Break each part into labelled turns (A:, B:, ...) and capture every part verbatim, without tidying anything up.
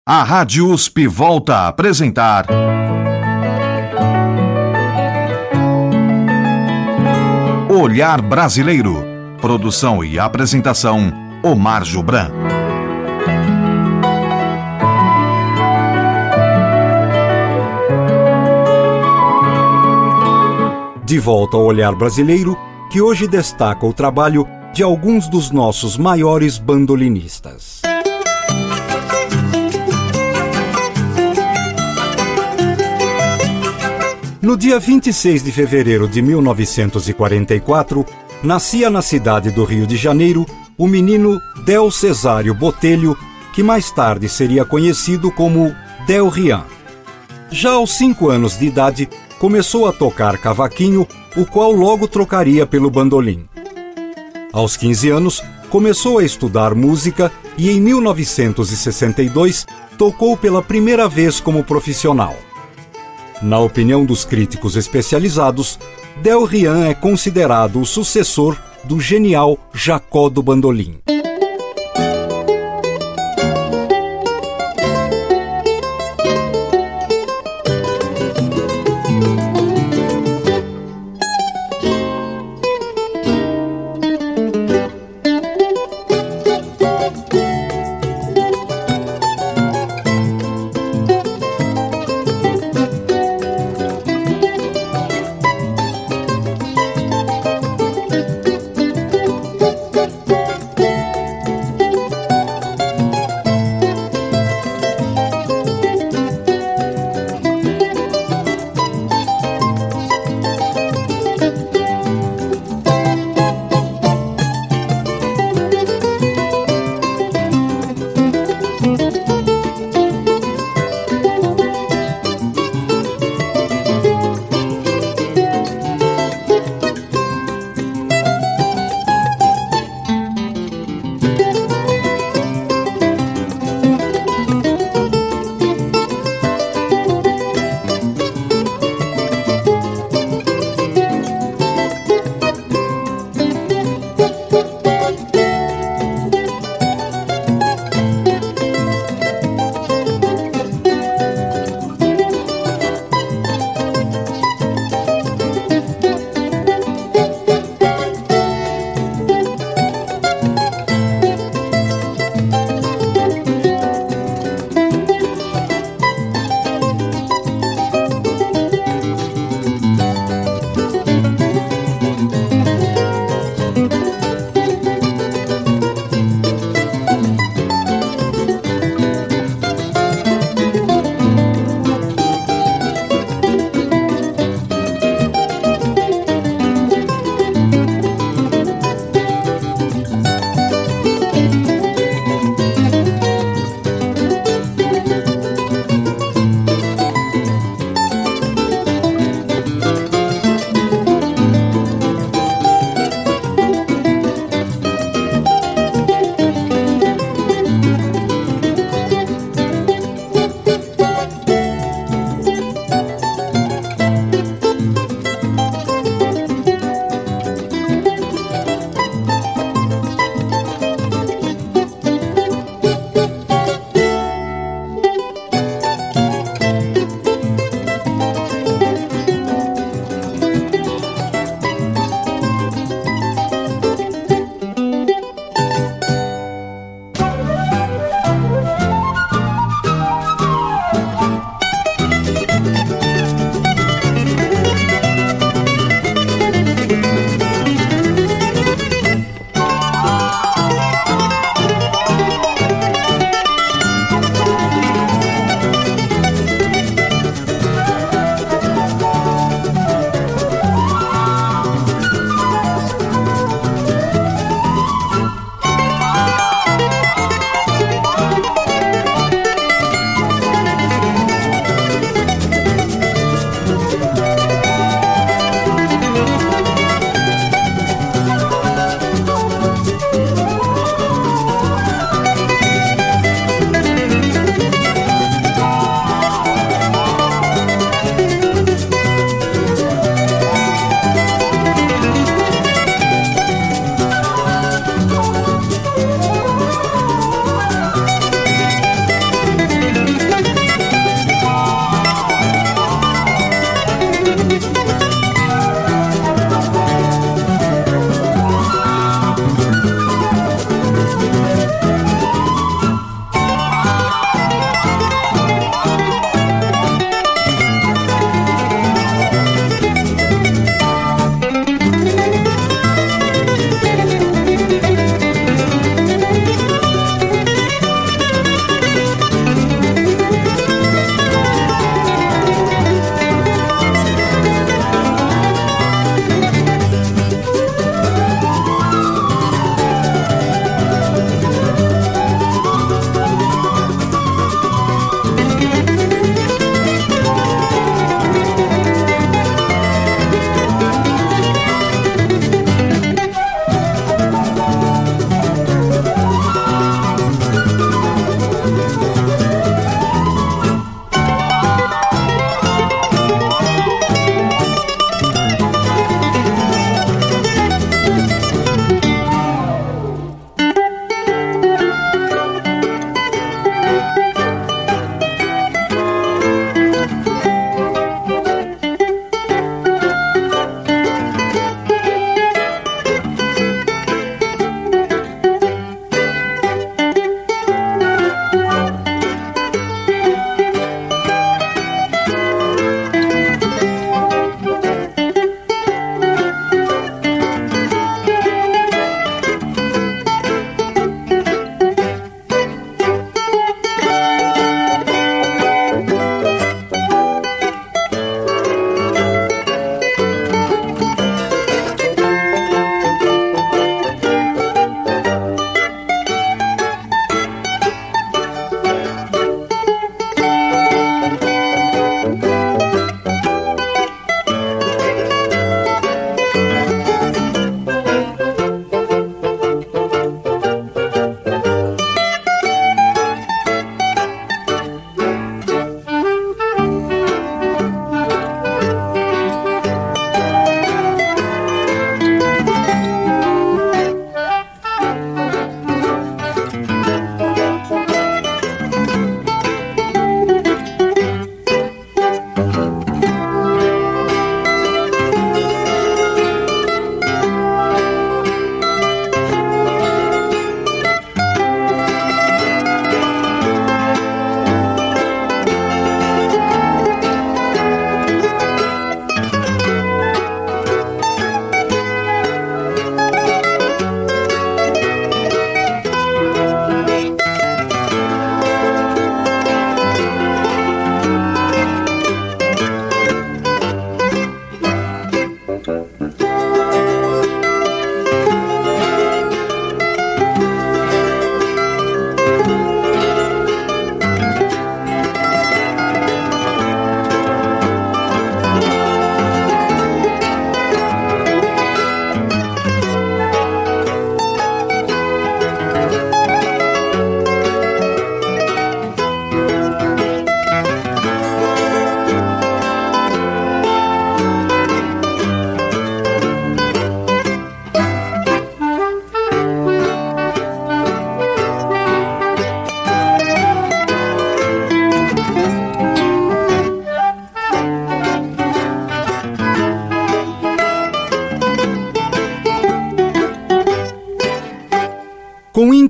A: A Rádio U S P volta a apresentar Olhar Brasileiro. Produção e apresentação, Omar Jobran.
B: De volta ao Olhar Brasileiro, que hoje destaca o trabalho de alguns dos nossos maiores bandolinistas. No dia vinte e seis de fevereiro de mil novecentos e quarenta e quatro, nascia na cidade do Rio de Janeiro o menino Del Cesário Botelho, que mais tarde seria conhecido como Del Rian. Já aos cinco anos de idade, começou a tocar cavaquinho, o qual logo trocaria pelo bandolim. Aos quinze anos, começou a estudar música e em mil novecentos e sessenta e dois tocou pela primeira vez como profissional. Na opinião dos críticos especializados, Del Rian é considerado o sucessor do genial Jacó do Bandolim.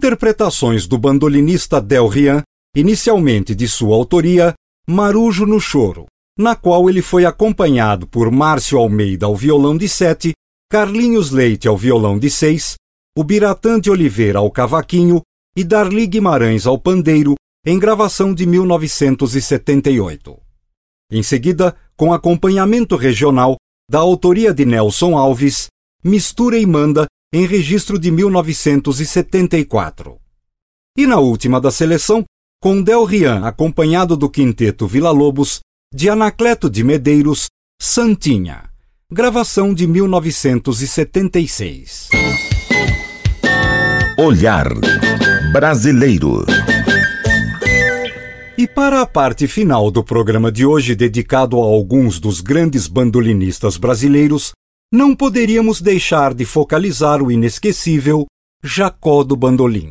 B: interpretações do bandolinista Del Rian, inicialmente de sua autoria, Marujo no Choro, na qual ele foi acompanhado por Márcio Almeida ao violão de sete, Carlinhos Leite ao violão de seis, o Biratã de Oliveira ao cavaquinho e Darli Guimarães ao pandeiro, em gravação de mil novecentos e setenta e oito. Em seguida, com acompanhamento regional, da autoria de Nelson Alves, Mistura e Manda, em registro de mil novecentos e setenta e quatro. E na última da seleção, com Del Rian acompanhado do quinteto Villa-Lobos, de Anacleto de Medeiros, Santinha, gravação de mil novecentos e setenta e seis.
A: Olhar Brasileiro.
B: E para a parte final do programa de hoje, dedicado a alguns dos grandes bandolinistas brasileiros, não poderíamos deixar de focalizar o inesquecível Jacó do Bandolim.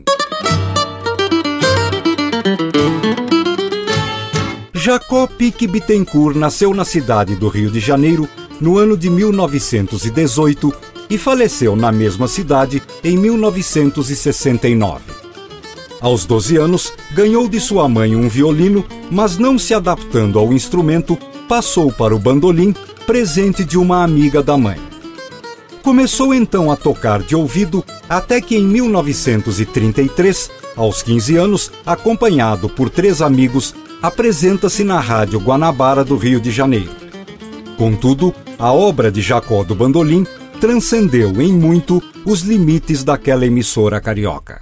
B: Jacó Pique Bittencourt nasceu na cidade do Rio de Janeiro no ano de mil novecentos e dezoito e faleceu na mesma cidade em mil novecentos e sessenta e nove. Aos doze anos, ganhou de sua mãe um violino, mas não se adaptando ao instrumento, passou para o bandolim, presente de uma amiga da mãe. Começou então a tocar de ouvido, até que em mil novecentos e trinta e três, aos quinze anos, acompanhado por três amigos, apresenta-se na Rádio Guanabara do Rio de Janeiro. Contudo, a obra de Jacó do Bandolim transcendeu em muito os limites daquela emissora carioca.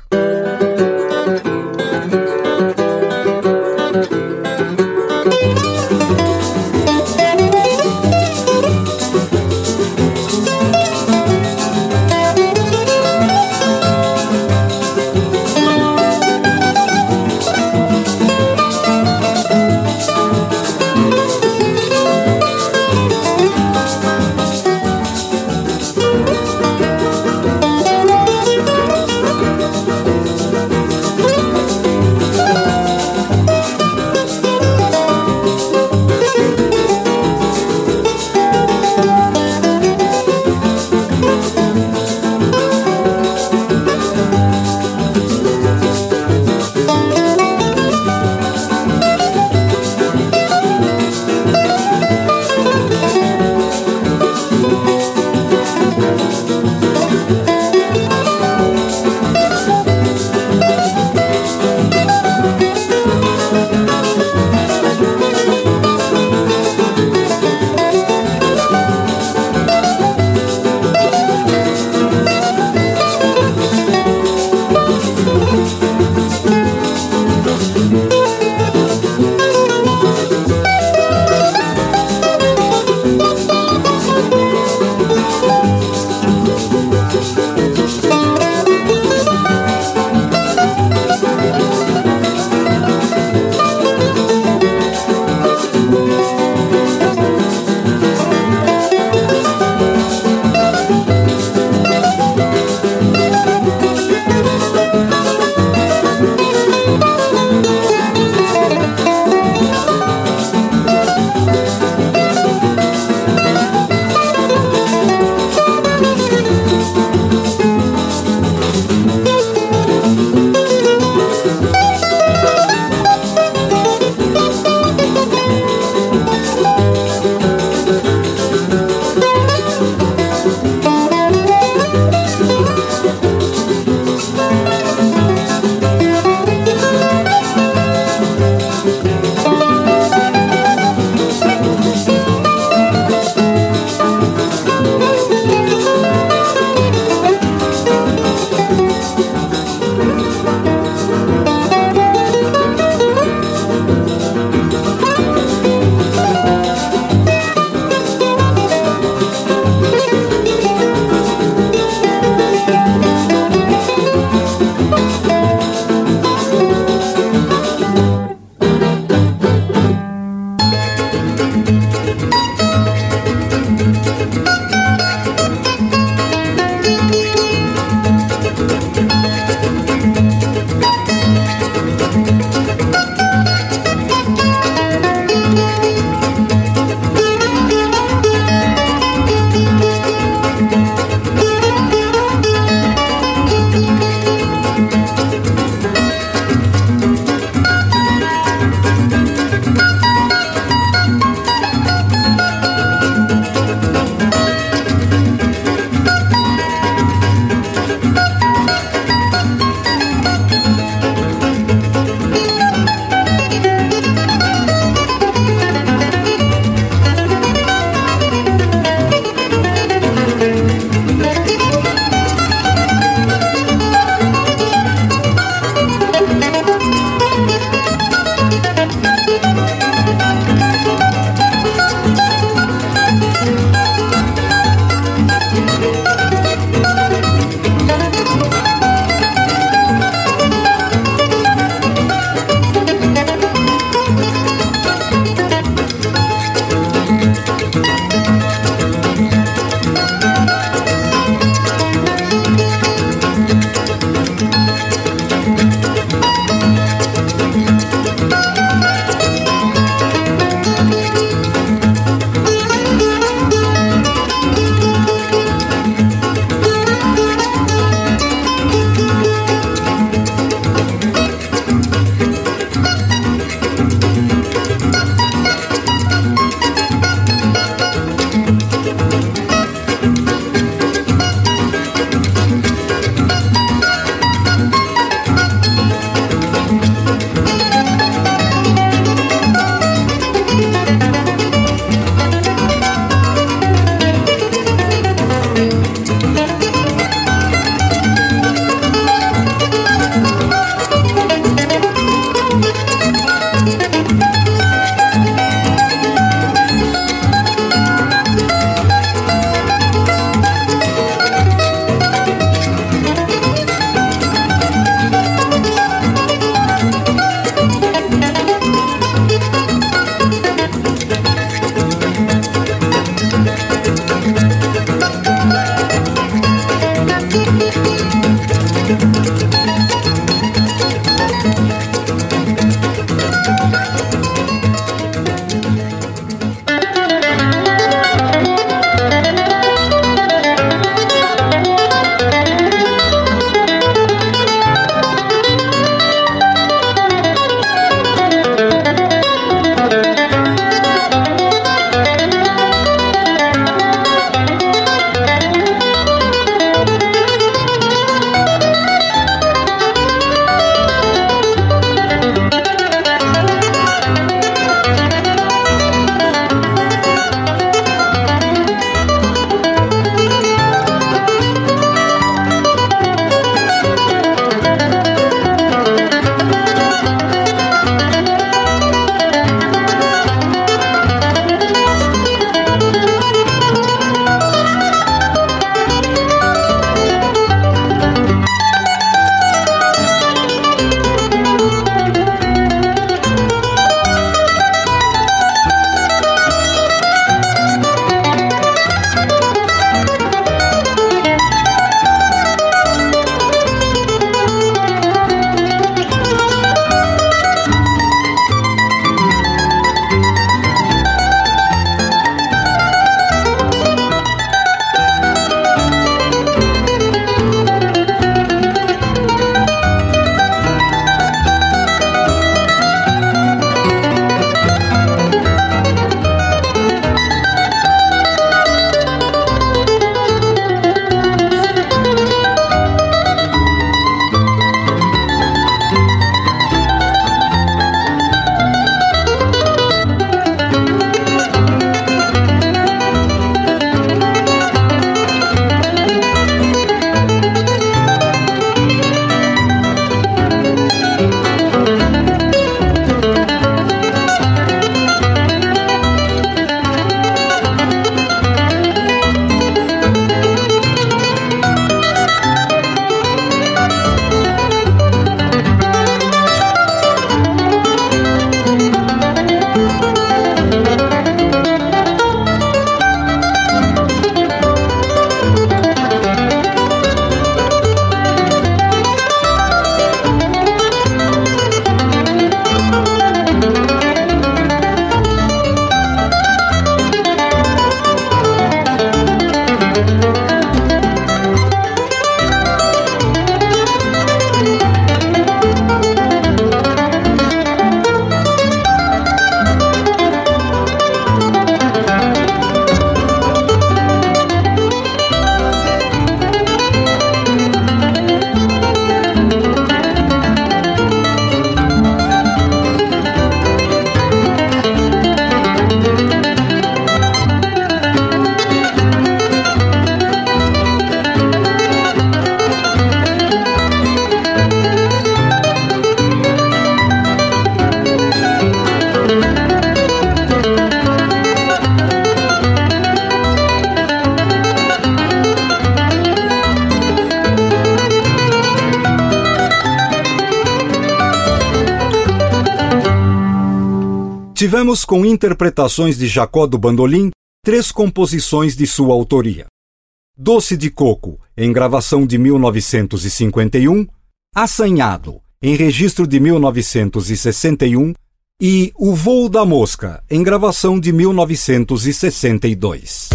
B: Tivemos com interpretações de Jacó do Bandolim três composições de sua autoria. Doce de Coco, em gravação de mil novecentos e cinquenta e um, Assanhado, em registro de mil novecentos e sessenta e um, e O Voo da Mosca, em gravação de mil novecentos e sessenta e dois.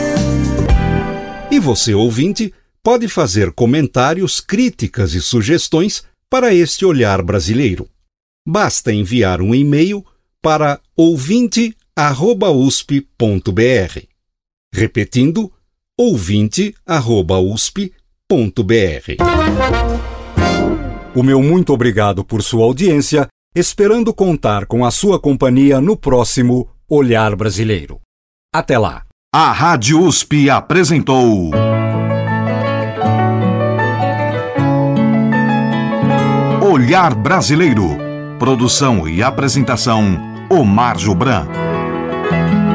C: E você, ouvinte, pode fazer comentários, críticas e sugestões para este Olhar Brasileiro. Basta enviar um e-mail para ouvinte arroba usp ponto br. Repetindo, ouvinte arroba usp ponto br.
B: O meu muito obrigado por sua audiência, esperando contar com a sua companhia no próximo Olhar Brasileiro. Até lá!
A: A Rádio U S P apresentou Olhar Brasileiro. Produção e apresentação, Omar Jobran.